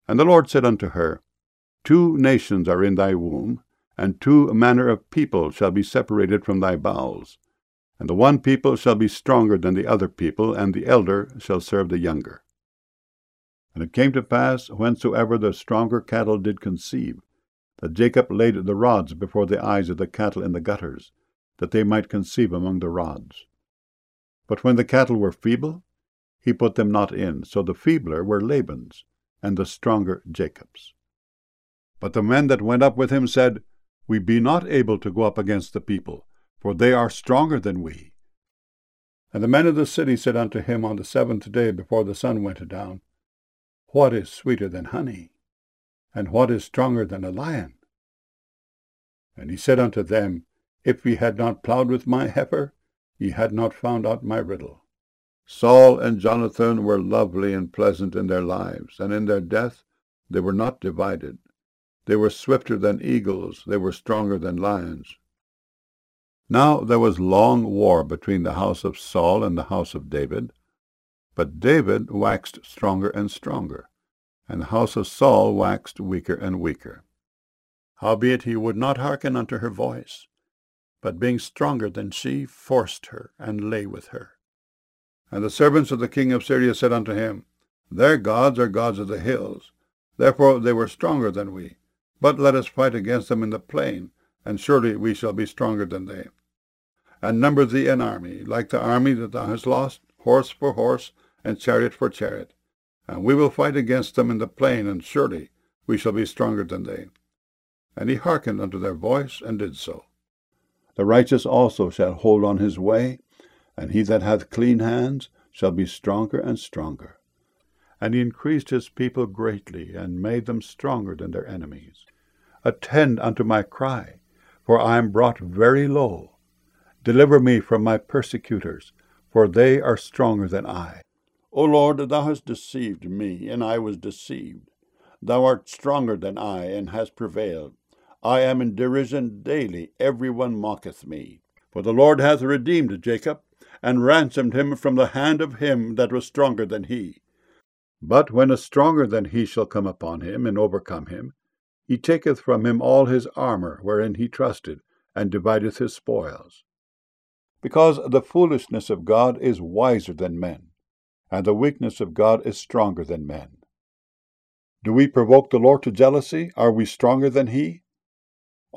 And the Lord said unto her, 2 nations are in thy womb, and 2 manner of people shall be separated from thy bowels. And the one people shall be stronger than the other people, and the elder shall serve the younger. And it came to pass, whensoever the stronger cattle did conceive, that Jacob laid the rods before the eyes of the cattle in the gutters, that they might conceive among the rods. But when the cattle were feeble, he put them not in, so the feebler were Laban's, and the stronger Jacob's. But the men that went up with him said, We be not able to go up against the people, for they are stronger than we. And the men of the city said unto him on the 7th day before the sun went down, What is sweeter than honey? And what is stronger than a lion? And he said unto them, If ye had not plowed with my heifer, ye had not found out my riddle. Saul and Jonathan were lovely and pleasant in their lives, and in their death they were not divided. They were swifter than eagles, they were stronger than lions. Now there was long war between the house of Saul and the house of David, but David waxed stronger and stronger, and the house of Saul waxed weaker and weaker. Howbeit he would not hearken unto her voice, but being stronger than she, forced her, and lay with her. And the servants of the king of Syria said unto him, Their gods are gods of the hills, therefore they were stronger than we. But let us fight against them in the plain, and surely we shall be stronger than they. And number thee an army, like the army that thou hast lost, horse for horse, and chariot for chariot. And we will fight against them in the plain, and surely we shall be stronger than they. And he hearkened unto their voice, and did so. The righteous also shall hold on his way, and he that hath clean hands shall be stronger and stronger. And he increased his people greatly, and made them stronger than their enemies. Attend unto my cry, for I am brought very low. Deliver me from my persecutors, for they are stronger than I. O Lord, thou hast deceived me, and I was deceived. Thou art stronger than I, and hast prevailed. I am in derision daily, every one mocketh me. For the Lord hath redeemed Jacob, and ransomed him from the hand of him that was stronger than he. But when a stronger than he shall come upon him, and overcome him, he taketh from him all his armour wherein he trusted, and divideth his spoils. Because the foolishness of God is wiser than men, and the weakness of God is stronger than men. Do we provoke the Lord to jealousy? Are we stronger than he?